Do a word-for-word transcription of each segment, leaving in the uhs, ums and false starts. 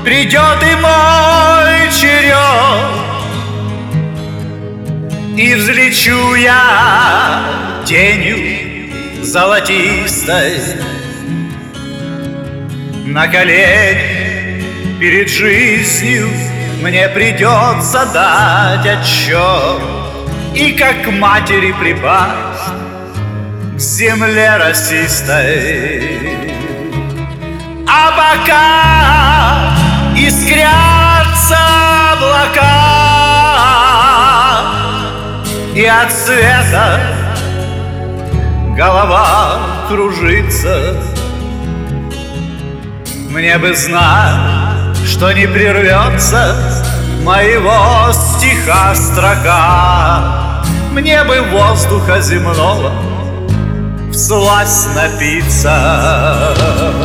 Придет и мой черед, и взлечу я тенью золотистой на колени перед жизнью. Мне придется дать отчет и как матери припасть к земле росистой. А пока искрятся облака, и от света голова кружится, мне бы знать, что не прервется моего стиха строка. Мне бы воздуха земного всласть напиться.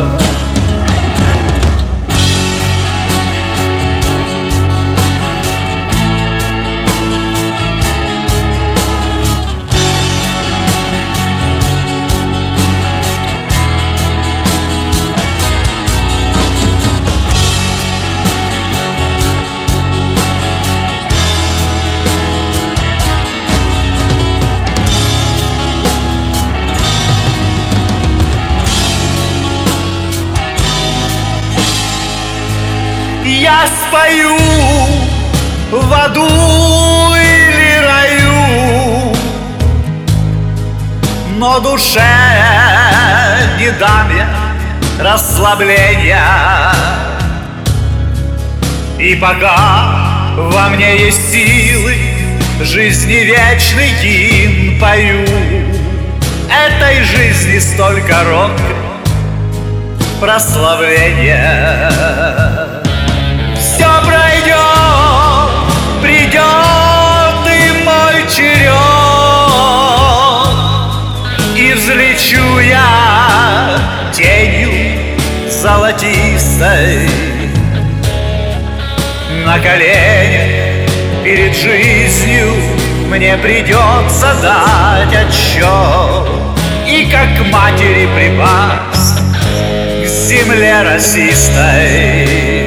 Я спою в аду или раю, но душе не дам я расслабления. И пока во мне есть силы, жизни вечный гимн пою. Этой жизни столь короткой прославления. Все пройдет, придет и мой черед, и взлечу я тенью золотистой на коленях перед жизнью. Мне придется дать отчет и как матери припасть к земле росистой.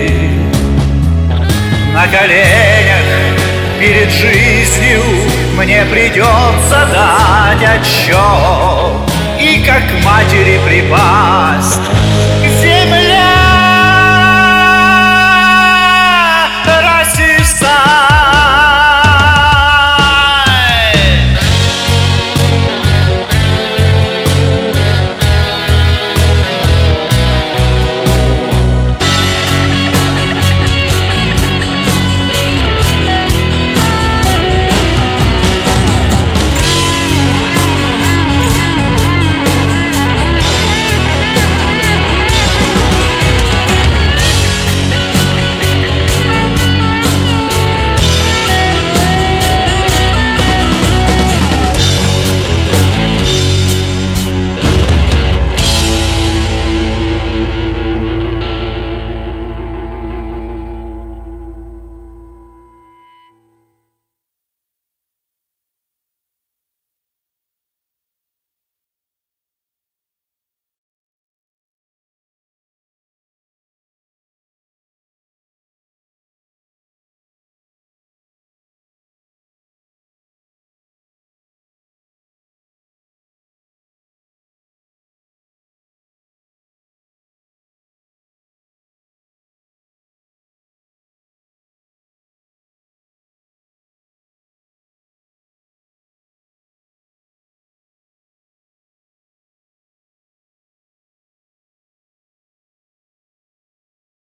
На коленях перед жизнью мне придется дать отчет и как матери припасть